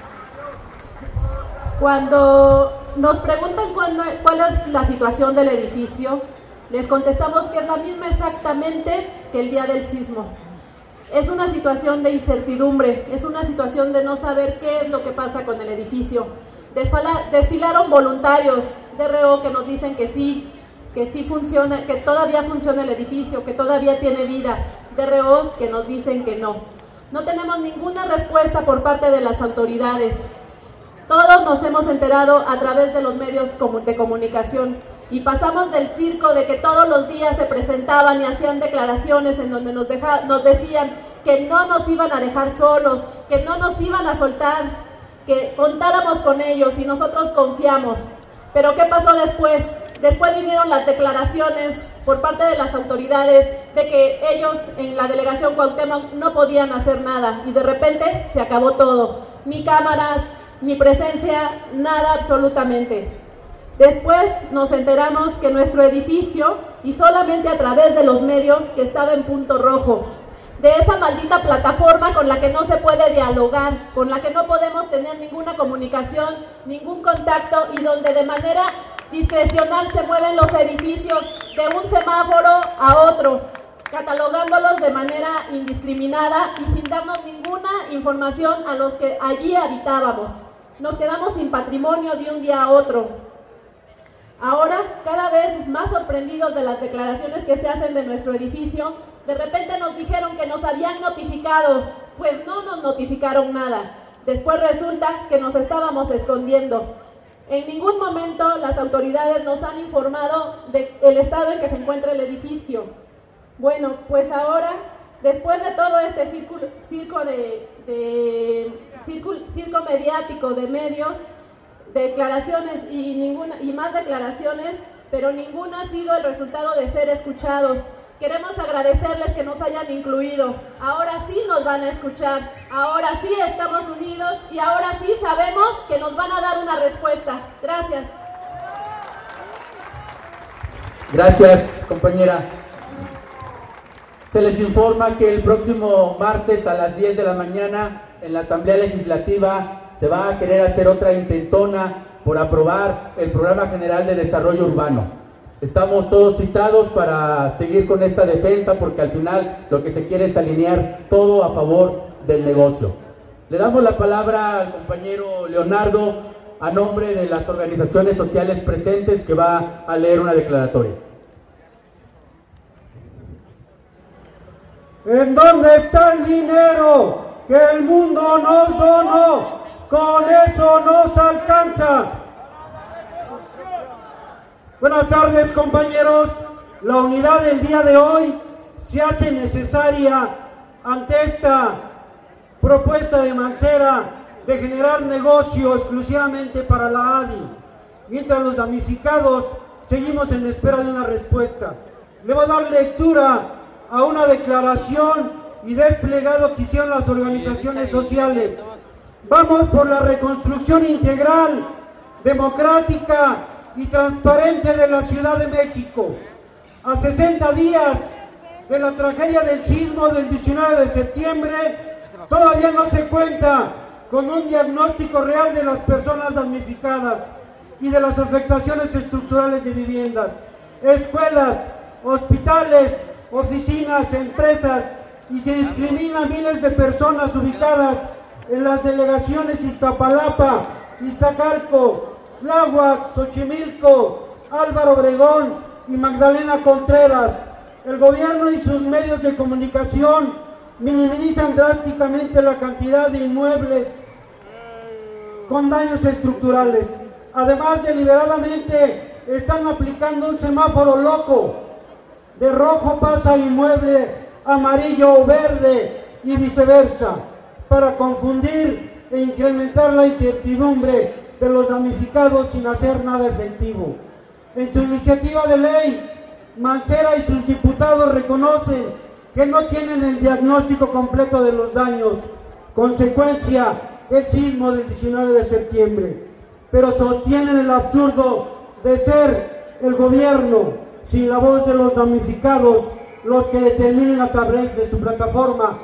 S10: Cuando nos preguntan cuál es la situación del edificio, les contestamos que es la misma exactamente que el día del sismo. Es una situación de incertidumbre, es una situación de no saber qué es lo que pasa con el edificio. Desfilaron voluntarios de RO que nos dicen que sí funciona, que todavía funciona el edificio, que todavía tiene vida. De ROs que nos dicen que no. No tenemos ninguna respuesta por parte de las autoridades. Todos nos hemos enterado a través de los medios de comunicación y pasamos del circo de que todos los días se presentaban y hacían declaraciones en donde nos decían que no nos iban a dejar solos, que no nos iban a soltar, que contáramos con ellos y nosotros confiamos. Pero ¿qué pasó después? Después vinieron las declaraciones por parte de las autoridades de que ellos en la delegación Cuauhtémoc no podían hacer nada y de repente se acabó todo. Ni cámaras, ni presencia, nada absolutamente. Después nos enteramos que nuestro edificio, y solamente a través de los medios, que estaba en punto rojo, de esa maldita plataforma con la que no se puede dialogar, con la que no podemos tener ninguna comunicación, ningún contacto y donde de manera discrecional se mueven los edificios de un semáforo a otro, catalogándolos de manera indiscriminada y sin darnos ninguna información a los que allí habitábamos. Nos quedamos sin patrimonio de un día a otro. Ahora, cada vez más sorprendidos de las declaraciones que se hacen de nuestro edificio, de repente nos dijeron que nos habían notificado, pues no nos notificaron nada. Después resulta que nos estábamos escondiendo. En ningún momento las autoridades nos han informado del estado en que se encuentra el edificio. Bueno, pues ahora, después de todo este circo mediático de medios, declaraciones y más declaraciones, pero ninguna ha sido el resultado de ser escuchados. Queremos agradecerles que nos hayan incluido. Ahora sí nos van a escuchar, ahora sí estamos unidos y ahora sí sabemos que nos van a dar una respuesta. Gracias.
S1: Gracias, compañera. Se les informa que el próximo martes a las 10 de la mañana en la Asamblea Legislativa se va a querer hacer otra intentona por aprobar el Programa General de Desarrollo Urbano. Estamos todos citados para seguir con esta defensa porque al final lo que se quiere es alinear todo a favor del negocio. Le damos la palabra al compañero Leonardo a nombre de las organizaciones sociales presentes que va a leer una declaratoria.
S8: ¿En dónde está el dinero que el mundo nos donó? Con eso nos alcanza. Buenas tardes, compañeros. La unidad del día de hoy se hace necesaria ante esta propuesta de Mancera de generar negocio exclusivamente para la ADI, mientras los damnificados seguimos en espera de una respuesta. Le voy a dar lectura a una declaración y desplegado que hicieron las organizaciones sociales. Vamos por la reconstrucción integral, democrática y transparente de la Ciudad de México. A 60 días de la tragedia del sismo del 19 de septiembre, todavía no se cuenta con un diagnóstico real de las personas damnificadas y de las afectaciones estructurales de viviendas, escuelas, hospitales, oficinas, empresas, y se discrimina a miles de personas ubicadas en las delegaciones Iztapalapa, Iztacalco, Tláhuac, Xochimilco, Álvaro Obregón y Magdalena Contreras. El gobierno y sus medios de comunicación minimizan drásticamente la cantidad de inmuebles con daños estructurales. Además, deliberadamente están aplicando un semáforo loco. De rojo pasa a inmueble amarillo o verde y viceversa, para confundir e incrementar la incertidumbre de los damnificados sin hacer nada efectivo. En su iniciativa de ley, Mancera y sus diputados reconocen que no tienen el diagnóstico completo de los daños, consecuencia del sismo del 19 de septiembre, pero sostienen el absurdo de ser el gobierno, sin la voz de los damnificados, los que determinen a través de su plataforma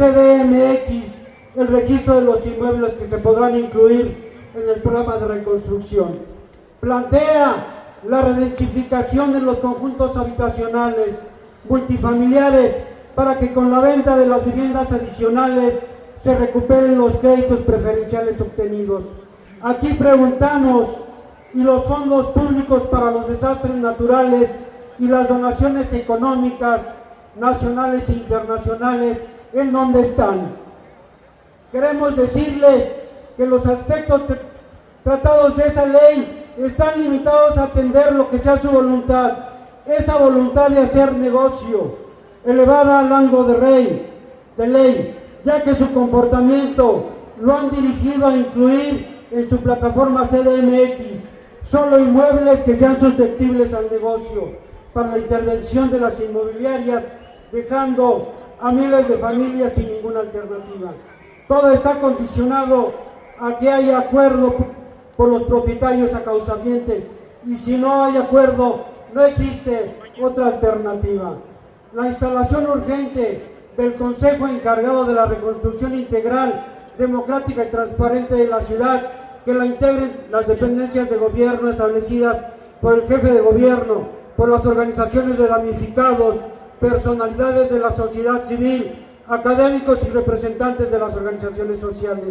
S8: CDMX el registro de los inmuebles que se podrán incluir en el programa de reconstrucción. Plantea la redensificación de los conjuntos habitacionales multifamiliares para que con la venta de las viviendas adicionales se recuperen los créditos preferenciales obtenidos. Aquí preguntamos, ¿y los fondos públicos para los desastres naturales y las donaciones económicas nacionales e internacionales en dónde están? Queremos decirles que los aspectos tratados de esa ley están limitados a atender lo que sea su voluntad, esa voluntad de hacer negocio, elevada al rango de ley, ya que su comportamiento lo han dirigido a incluir en su plataforma CDMX solo inmuebles que sean susceptibles al negocio para la intervención de las inmobiliarias, dejando a miles de familias sin ninguna alternativa. Todo está condicionado a que haya acuerdo por los propietarios acausavientes, y si no hay acuerdo, no existe otra alternativa. La instalación urgente del Consejo encargado de la reconstrucción integral, democrática y transparente de la ciudad, que la integren las dependencias de gobierno establecidas por el jefe de gobierno, por las organizaciones de damnificados, personalidades de la sociedad civil, académicos y representantes de las organizaciones sociales.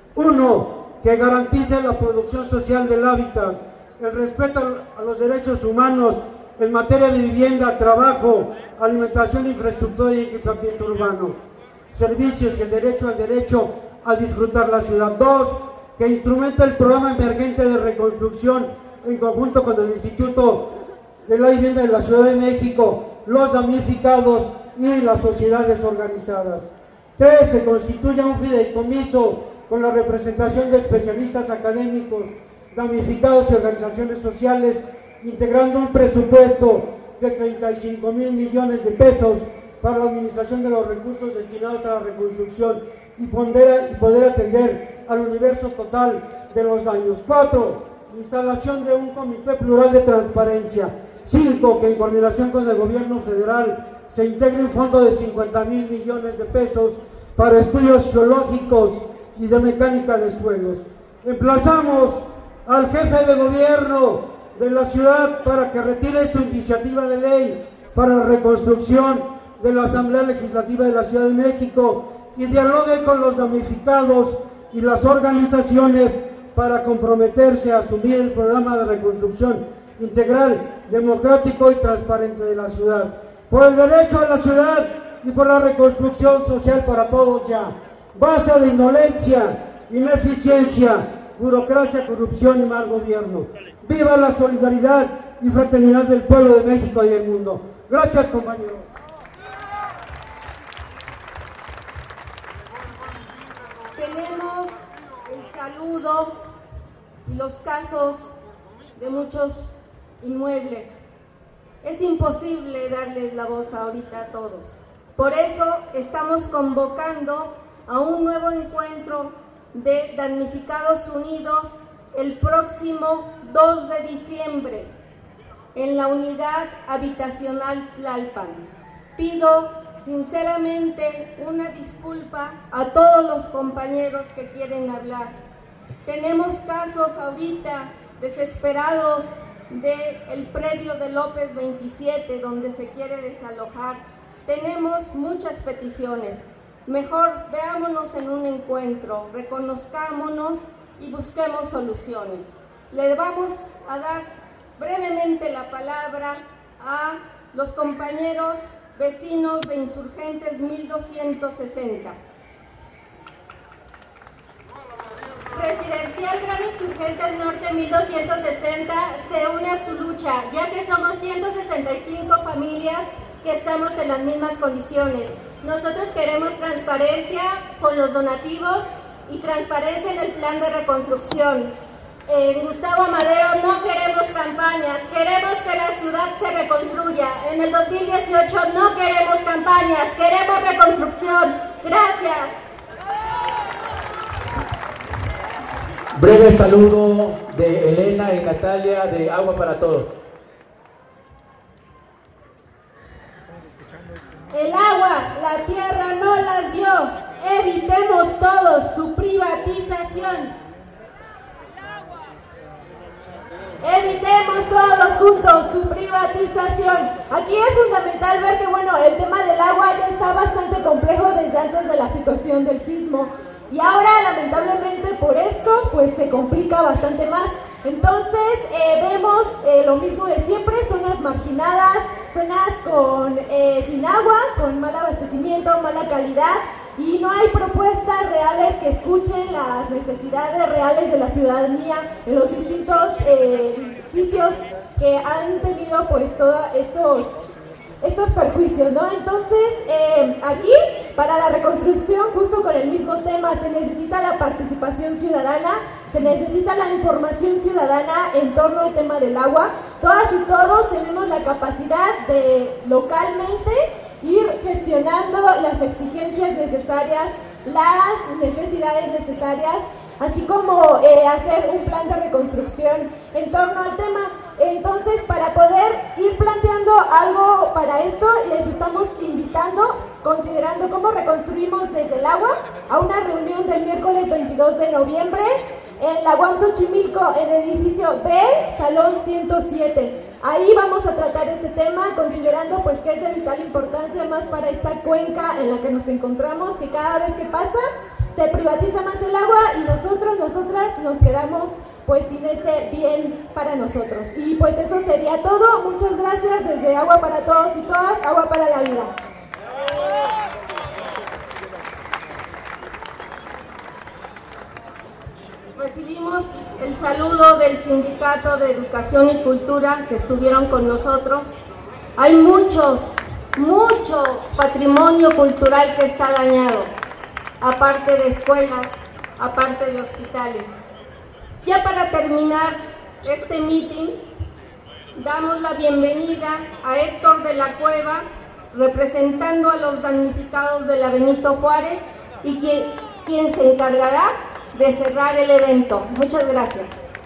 S8: 1. Que garantice la producción social del hábitat, el respeto a los derechos humanos en materia de vivienda, trabajo, alimentación, infraestructura y equipamiento urbano, servicios y el derecho a disfrutar la ciudad. 2. Que instrumente el programa emergente de reconstrucción en conjunto con el Instituto de la Vivienda de la Ciudad de México, los damnificados y las sociedades organizadas. 3. Se constituya un fideicomiso con la representación de especialistas académicos, damnificados y organizaciones sociales, integrando un presupuesto de 35,000 millones de pesos para la administración de los recursos destinados a la reconstrucción y poder atender al universo total de los daños. 4. Instalación de un comité plural de transparencia. 5. Que en coordinación con el gobierno federal se integre un fondo de 50,000 millones de pesos para estudios geológicos y de mecánica de suelos. Emplazamos al jefe de gobierno de la ciudad para que retire su iniciativa de ley para la reconstrucción de la Asamblea Legislativa de la Ciudad de México y dialogue con los damnificados y las organizaciones para comprometerse a asumir el programa de reconstrucción integral, democrático y transparente de la ciudad. Por el derecho a la ciudad y por la reconstrucción social para todos ya. Base de indolencia, ineficiencia, burocracia, corrupción y mal gobierno. ¡Viva la solidaridad y fraternidad del pueblo de México y del mundo! Gracias, compañeros.
S2: Tenemos el saludo y los casos de muchos inmuebles. Es imposible darles la voz ahorita a todos. Por eso estamos convocando a un nuevo encuentro de damnificados unidos el próximo 2 de diciembre en la unidad habitacional Tlalpan. Pido sinceramente una disculpa a todos los compañeros que quieren hablar. Tenemos casos ahorita desesperados del predio de López 27 donde se quiere desalojar. Tenemos muchas peticiones. Mejor veámonos en un encuentro, reconozcámonos y busquemos soluciones. Le vamos a dar brevemente la palabra a los compañeros vecinos de Insurgentes 1260.
S11: Residencial Gran Insurgentes Norte 1260 se une a su lucha, ya que somos 165 familias que estamos en las mismas condiciones. Nosotros queremos transparencia con los donativos y transparencia en el plan de reconstrucción. En Gustavo Amadero no queremos campañas, queremos que la ciudad se reconstruya. En el 2018 no queremos campañas, queremos reconstrucción. Gracias.
S1: Breve saludo de Elena y Natalia de Agua para Todos.
S10: El agua, la tierra no las dio. Evitemos todos su privatización. Evitemos todos juntos su privatización. Aquí es fundamental ver que, bueno, el tema del agua ya está bastante complejo desde antes de la situación del sismo. Y ahora, lamentablemente, por esto, pues se complica bastante más. Entonces, vemos lo mismo de siempre, zonas marginadas, zonas con sin agua, con mal abastecimiento, mala calidad, y no hay propuestas reales que escuchen las necesidades reales de la ciudadanía en los distintos sitios que han tenido pues todos estos perjuicios, ¿no? Entonces, aquí, para la reconstrucción, justo con el mismo tema, se necesita la participación ciudadana, se necesita la información ciudadana en torno al tema del agua. Todas y todos tenemos la capacidad de localmente ir gestionando las exigencias necesarias, las necesidades necesarias, así como hacer un plan de reconstrucción en torno al tema. Entonces, para poder ir planteando algo para esto, les estamos invitando, considerando cómo reconstruimos desde el agua, a una reunión del miércoles 22 de noviembre en la UAM Xochimilco, en el edificio B, Salón 107. Ahí vamos a tratar este tema, considerando pues que es de vital importancia más para esta cuenca en la que nos encontramos, que cada vez que pasa se privatiza más el agua y nosotras nos quedamos pues sin ese bien para nosotros. Y pues eso sería todo. Muchas gracias desde Agua para Todos y Todas, Agua para la Vida.
S2: Recibimos el saludo del Sindicato de Educación y Cultura que estuvieron con nosotros. Hay mucho patrimonio cultural que está dañado, aparte de escuelas, aparte de hospitales. Ya para terminar este meeting, damos la bienvenida a Héctor de la Cueva, representando a los damnificados de la Benito Juárez, y quien se encargará de cerrar el evento. Muchas gracias.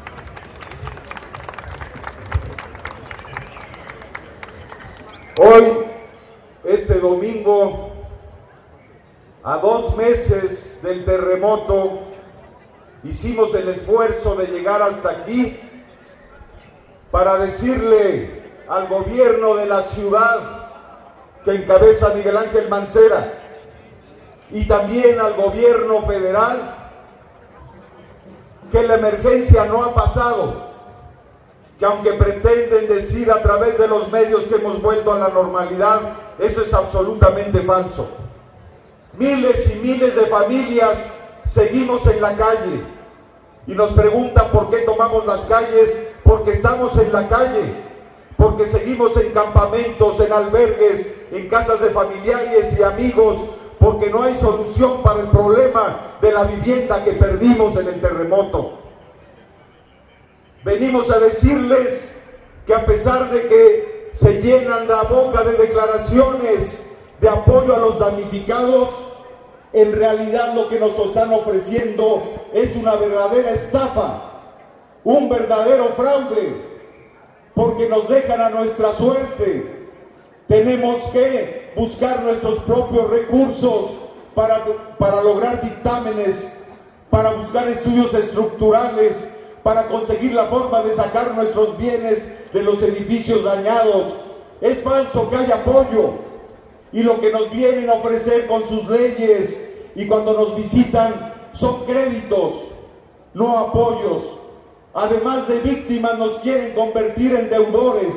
S12: Hoy, este domingo, a 2 meses del terremoto, hicimos el esfuerzo de llegar hasta aquí para decirle al gobierno de la ciudad que encabeza Miguel Ángel Mancera y también al gobierno federal que la emergencia no ha pasado, que aunque pretenden decir a través de los medios que hemos vuelto a la normalidad, eso es absolutamente falso. Miles y miles de familias seguimos en la calle y nos preguntan por qué tomamos las calles, porque estamos en la calle, porque seguimos en campamentos, en albergues, en casas de familiares y amigos, porque no hay solución para el problema de la vivienda que perdimos en el terremoto. Venimos a decirles que a pesar de que se llenan la boca de declaraciones de apoyo a los damnificados, en realidad lo que nos están ofreciendo es una verdadera estafa, un verdadero fraude, porque nos dejan a nuestra suerte. Tenemos que buscar nuestros propios recursos para lograr dictámenes, para buscar estudios estructurales, para conseguir la forma de sacar nuestros bienes de los edificios dañados. Es falso que haya apoyo, y lo que nos vienen a ofrecer con sus leyes y cuando nos visitan son créditos, no apoyos. Además de víctimas, nos quieren convertir en deudores,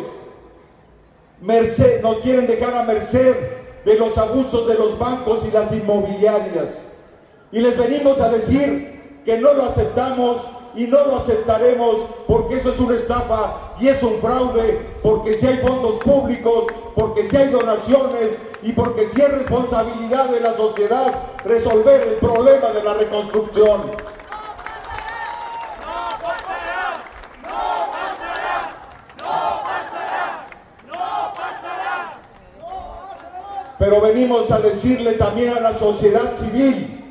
S12: nos quieren dejar a merced de los abusos de los bancos y las inmobiliarias. Y les venimos a decir que no lo aceptamos y no lo aceptaremos, porque eso es una estafa y es un fraude, porque si hay fondos públicos, porque si hay donaciones y porque si es responsabilidad de la sociedad resolver el problema de la reconstrucción. Pero venimos a decirle también a la sociedad civil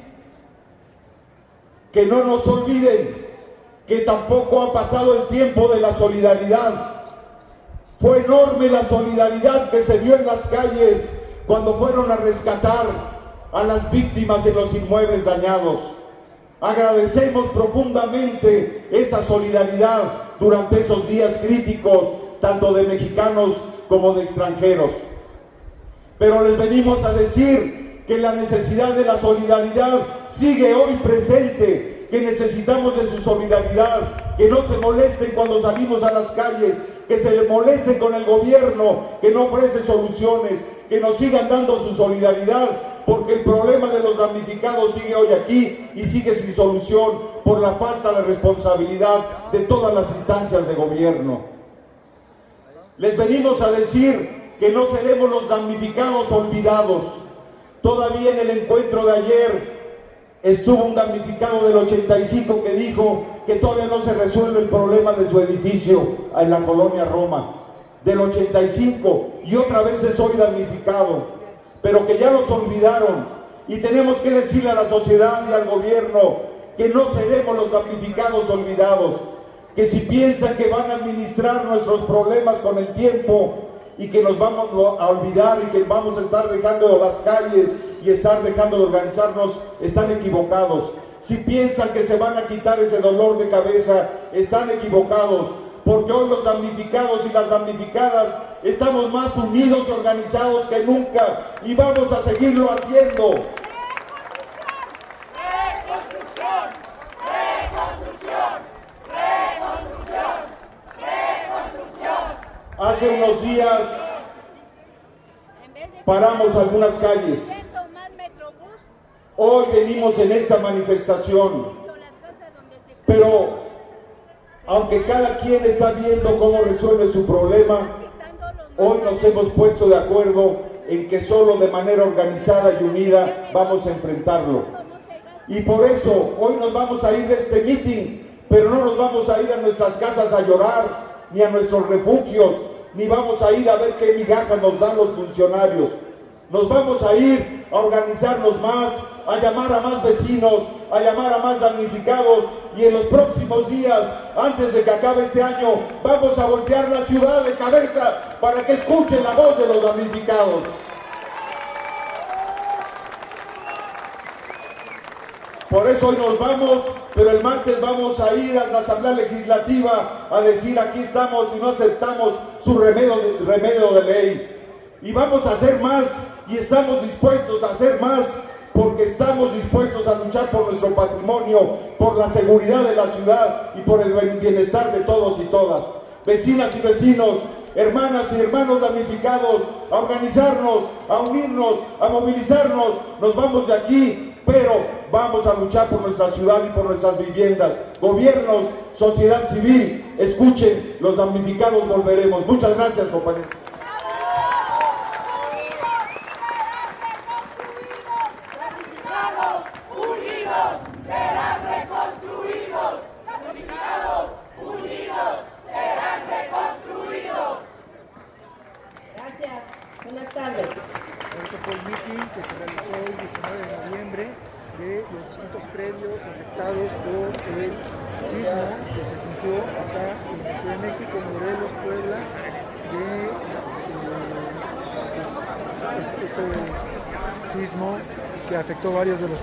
S12: que no nos olviden que tampoco ha pasado el tiempo de la solidaridad. Fue enorme la solidaridad que se vio en las calles cuando fueron a rescatar a las víctimas en los inmuebles dañados. Agradecemos profundamente esa solidaridad durante esos días críticos, tanto de mexicanos como de extranjeros. Pero les venimos a decir que la necesidad de la solidaridad sigue hoy presente, que necesitamos de su solidaridad, que no se molesten cuando salimos a las calles, que se le molesten con el gobierno, que no ofrece soluciones, que nos sigan dando su solidaridad, porque el problema de los damnificados sigue hoy aquí y sigue sin solución por la falta de responsabilidad de todas las instancias de gobierno. Les venimos a decir que no seremos los damnificados olvidados. Todavía en el encuentro de ayer estuvo un damnificado del 85 que dijo que todavía no se resuelve el problema de su edificio en la colonia Roma, del 85, y otra vez es hoy damnificado, pero que ya los olvidaron. Y tenemos que decirle a la sociedad y al gobierno que no seremos los damnificados olvidados, que si piensan que van a administrar nuestros problemas con el tiempo y que nos vamos a olvidar y que vamos a estar dejando de las calles y estar dejando de organizarnos, están equivocados. Si piensan que se van a quitar ese dolor de cabeza, están equivocados, porque hoy los damnificados y las damnificadas estamos más unidos y organizados que nunca, y vamos a seguirlo haciendo. Hace unos días paramos algunas calles. Hoy venimos en esta manifestación, pero aunque cada quien está viendo cómo resuelve su problema, hoy nos hemos puesto de acuerdo en que solo de manera organizada y unida vamos a enfrentarlo. Y por eso hoy nos vamos a ir de este meeting, pero no nos vamos a ir a nuestras casas a llorar, ni a nuestros refugios, ni vamos a ir a ver qué migajas nos dan los funcionarios. Nos vamos a ir a organizarnos más, a llamar a más vecinos, a llamar a más damnificados, y en los próximos días, antes de que acabe este año, vamos a voltear la ciudad de cabeza para que escuchen la voz de los damnificados. Por eso hoy nos vamos, pero el martes vamos a ir a la Asamblea Legislativa a decir: aquí estamos y no aceptamos su remedio de ley. Y vamos a hacer más, y estamos dispuestos a hacer más, porque estamos dispuestos a luchar por nuestro patrimonio, por la seguridad de la ciudad y por el bienestar de todos y todas. Vecinas y vecinos, hermanas y hermanos damnificados, a organizarnos, a unirnos, a movilizarnos. Nos vamos de aquí, pero vamos a luchar por nuestra ciudad y por nuestras viviendas. Gobiernos, sociedad civil, escuchen, los damnificados volveremos. Muchas gracias, compañeros.
S5: Unidos serán reconstruidos.
S2: tardes.
S13: Este fue el mitin que se realizó el 19 de noviembre de los distintos predios afectados por el sismo que se sintió acá en la Ciudad de México, Morelos, Puebla, este sismo que afectó varios de los